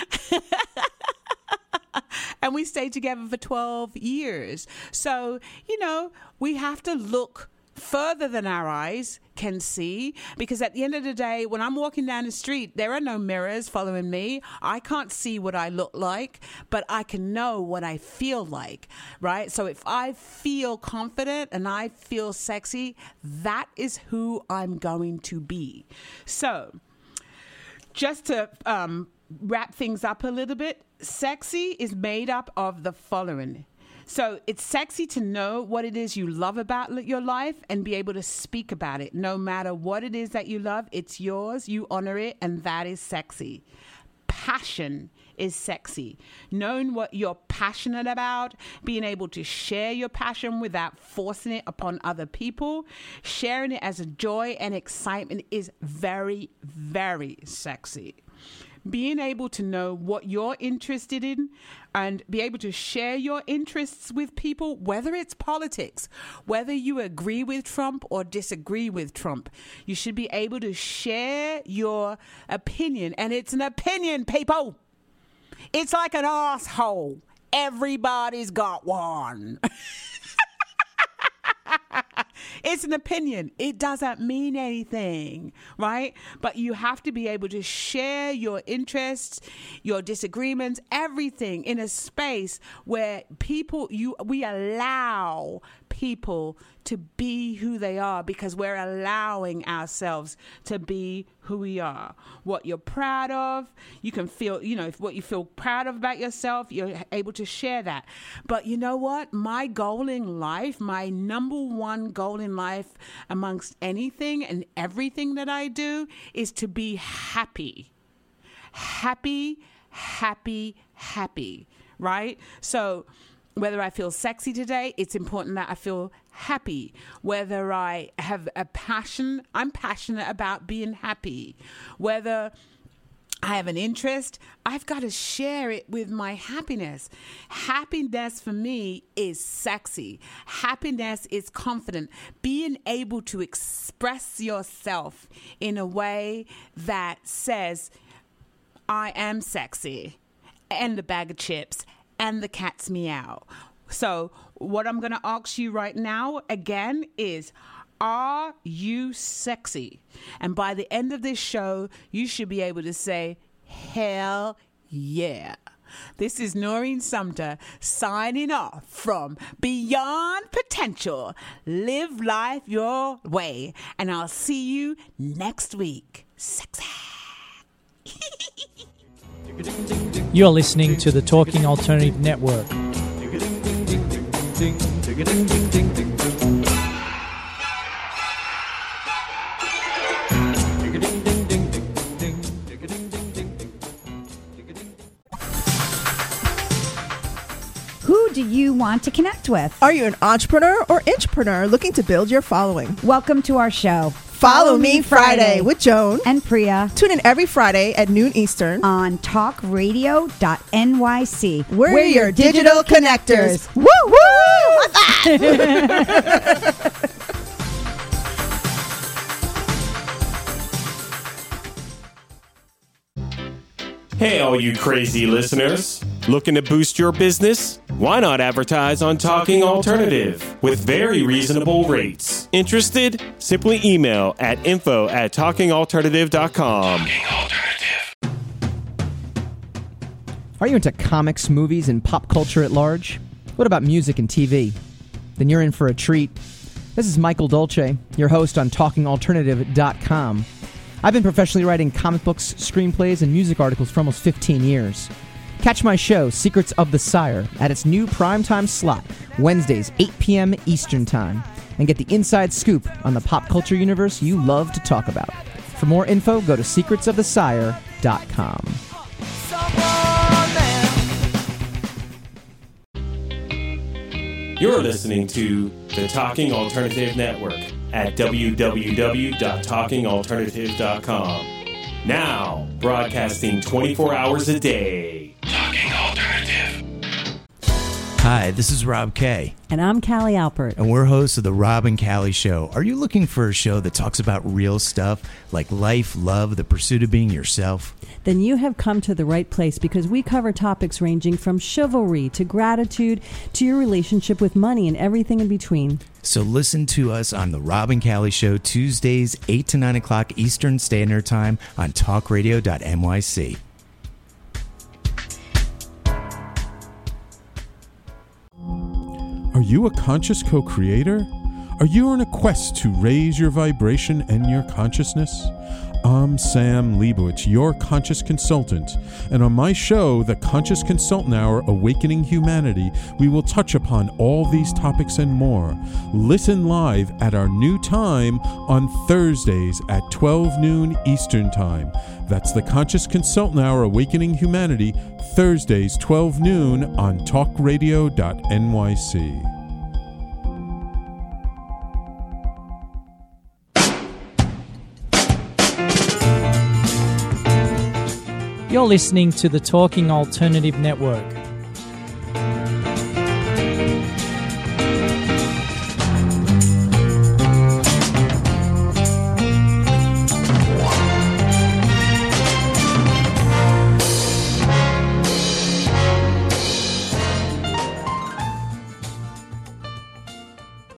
and we stayed together for twelve years. So, you know, we have to look further than our eyes can see, because at the end of the day, when I'm walking down the street, there are no mirrors following me. I can't see what I look like, but I can know what I feel like, right? So if I feel confident and I feel sexy, that is who I'm going to be. So just to um, wrap things up a little bit, sexy is made up of the following. So it's sexy to know what it is you love about your life and be able to speak about it. No matter what it is that you love, it's yours, you honor it, and that is sexy. Passion is sexy. Knowing what you're passionate about, being able to share your passion without forcing it upon other people, sharing it as a joy and excitement is very, very sexy. Being able to know what you're interested in and be able to share your interests with people, whether it's politics, whether you agree with Trump or disagree with Trump, you should be able to share your opinion. And it's an opinion, people. It's like an asshole. Everybody's got one. It's an opinion. It doesn't mean anything, right? But you have to be able to share your interests, your disagreements, everything in a space where people, you, we allow people to be who they are because we're allowing ourselves to be who we are. What you're proud of, you can feel, you know, what you feel proud of about yourself, you're able to share that. But you know what? My goal in life, my number one goal in life amongst anything and everything that I do is to be happy. Happy, happy, happy, right? So whether I feel sexy today, it's important that I feel happy. Whether I have a passion, I'm passionate about being happy. Whether I have an interest, I've got to share it with my happiness. Happiness for me is sexy. Happiness is confident. Being able to express yourself in a way that says, I am sexy, and the bag of chips, and the cat's meow. So what I'm going to ask you right now again is, are you sexy? And by the end of this show, you should be able to say, hell yeah. This is Noreen Sumter signing off from Beyond Potential. Live life your way. And I'll see you next week. Sexy. You're listening to the Talking Alternative Network. Who do you want to connect with? Are you an entrepreneur or intrapreneur looking to build your following? Welcome to our show. Follow, Follow Me Friday, Friday with Joan and Priya. Tune in every Friday at noon Eastern on talk radio dot N Y C. We're, We're your digital, digital connectors. connectors. Woo woo! What's that? Hey, all you crazy listeners. Looking to boost your business? Why not advertise on Talking Alternative with very reasonable rates? Interested? Simply email at info at talking alternative dot com. Talking Alternative. Are you into comics, movies, and pop culture at large? What about music and T V? Then you're in for a treat. This is Michael Dolce, your host on talking alternative dot com. I've been professionally writing comic books, screenplays, and music articles for almost fifteen years. Catch my show, Secrets of the Sire, at its new primetime slot, Wednesdays, eight p.m. Eastern Time, and get the inside scoop on the pop culture universe you love to talk about. For more info, go to secrets of the sire dot com. You're listening to the Talking Alternative Network at w w w dot talking alternative dot com. Now, broadcasting twenty-four hours a day. Talking Alternative. Hi, this is Rob Kay. And I'm Callie Alpert. And we're hosts of the Rob and Callie Show. Are you looking for a show that talks about real stuff like life, love, the pursuit of being yourself? Then you have come to the right place, because we cover topics ranging from chivalry to gratitude to your relationship with money and everything in between. So listen to us on the Rob and Callie Show, Tuesdays, eight to nine o'clock Eastern Standard Time on talk radio dot n y c. Are you a conscious co-creator? Are you on a quest to raise your vibration and your consciousness? I'm Sam Leibowitz, your conscious consultant, and on my show, The Conscious Consultant Hour, Awakening Humanity, we will touch upon all these topics and more. Listen live at our new time on Thursdays at twelve noon Eastern Time. That's The Conscious Consultant Hour, Awakening Humanity, Thursdays, twelve noon on talk radio dot n y c. You're listening to the Talking Alternative Network.